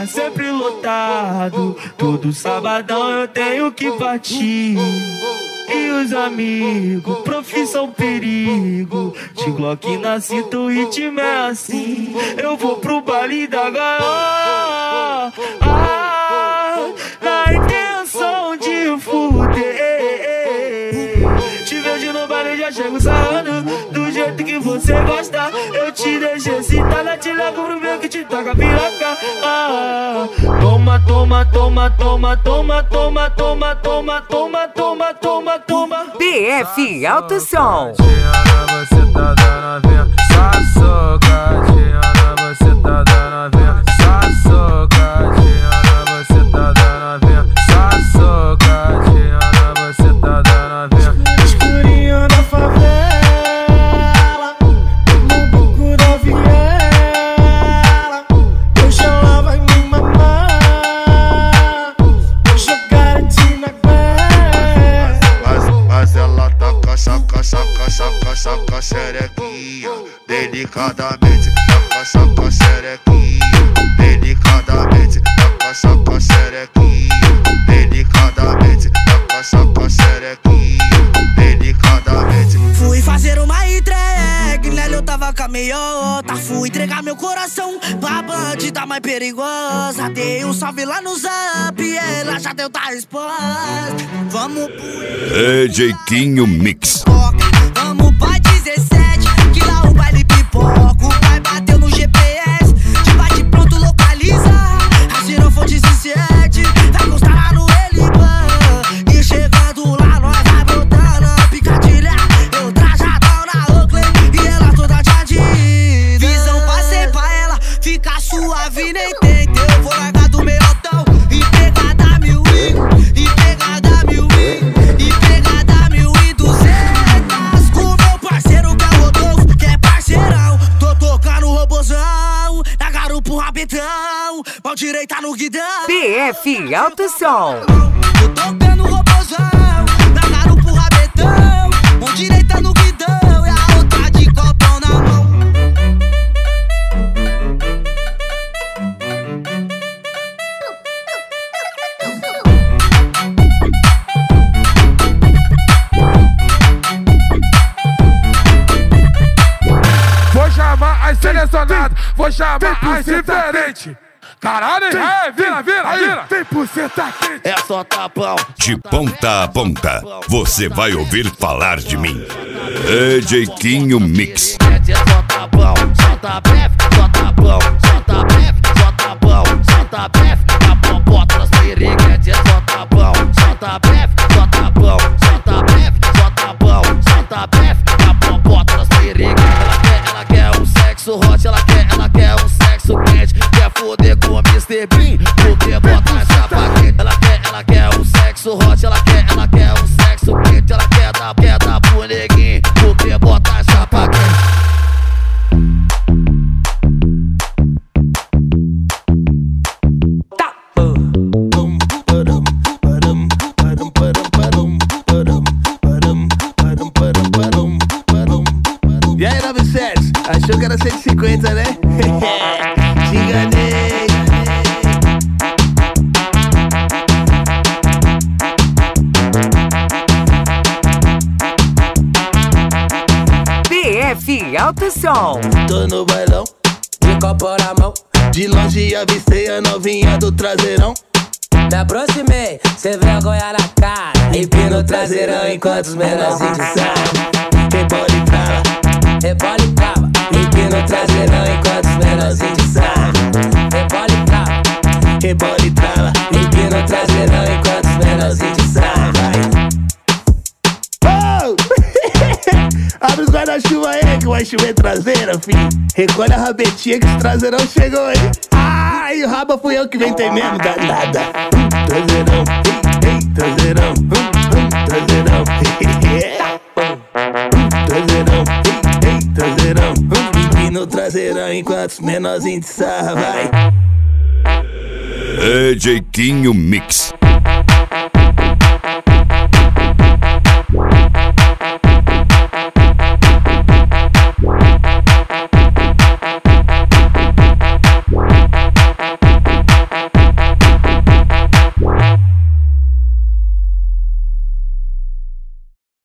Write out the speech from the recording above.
bar sempre lotado. Todo sabadão eu tenho que partir. E os amigos, profissão perigo. De Glock na cinta, o ritmo é assim. Eu vou pro baile da gaiola, na intenção de fuder. Te vejo no baile, já chego sarrando do jeito que você gosta. Eu te deixo excitada, te levo pro meu que te toca piroca. Toma, toma, toma, toma, toma, toma, toma, toma, toma, toma, toma, toma. BF Alto Som. Você tá dando vinha, só socadinha. Você tá dando vinha, só socadinha. Você tá dando vinha, só socadinha. Você tá dando vinha. Escurinho da favela, no buco da viela. Hoje ela vai me mamar, jogar de na guerra. Mas ela tá cachaca, xerequinha. Delicadamente, tá cachaca, xerequinha. Delicadamente, tá cachaca, xerequinha. Delicadamente, tá cachaca, xerequinha. Delicadamente. Fui fazer uma entrega, nela eu tava com a meiota. Fui entregar meu coração pra bandida mais perigosa. Dei um salve lá no zap e ela já deu da resposta. Vamos pro DJ Quinho Mix. vamos pra 17, que lá o baile pipoca. O pai bateu no GPS, de bate pronto localiza. A girofão 17, vai constar lá no Eliban. E chegando lá nós vai botando a picadilha. Eu trajadão na Oakley e ela toda de Adidas. Visão passei pra ela, fica suave nem tenta. Eu vou largar do meiotão e pegar da 1000 e pegar da 1000 e pegar da 1200. Com meu parceiro que é o Rodolfo, que é parceirão. Tô tocando o robozão, na garupa o rabetão, mão direita no guidão. BF Alto Som. Tô tocando o robozão, na garupa o rabetão, mão direita no guidão e a outra de copão na mão. Vou chamar as selecionadas, vou chamar as diferentes. Caralho, vira. Vem por cê tá quente. É só tapão. De ponta a ponta, você vai ouvir falar de mim. DJ Quinho Mix. Só tapão, só tapef, só tapão, só tapef, só tapão, só tapef. Tapão, bota nas piriguetes. Só tapão, só tapef, só tapão, só tapef, só tapão, só tapef. Tapão, bota nas piriguetes. Ela quer um sexo hot, ela quer um sexo quente. Quer foder com o Mr. Bean, porque bota na chapa quente. Ela quer um sexo hot, ela quer um sexo quente. Ela quer dar pro neguinho, porque bota na chapa quente. E aí, 97, achou que era 150, né? Te enganei. BF Alto Som. Tô no bailão, de copo na mão. De longe avistei a novinha do traseirão. Me aproximei, cê vergonha na cara. Empina o traseirão enquanto os menorzinhos de sarra. Rebola e trava, Rebola e trava, empina o traseirão enquanto os menorzinhos de sarra. rebola e trava. Rebola e trava, empina o traseirão enquanto os menorzinhos de sarra. Vai. Oh! Abre os guarda-chuva aí que vai chover traseira, filho. Recolhe a rabetinha que esse traseirão chegou aí. Ai, o rabo fui eu que inventei mesmo, danada. Traseirão, ei, traseirão, traseirão, traseirão, ei, traseirão. Empina o traseirão enquanto os menorzinhos de sarra, vai. DJ Quinho Mix.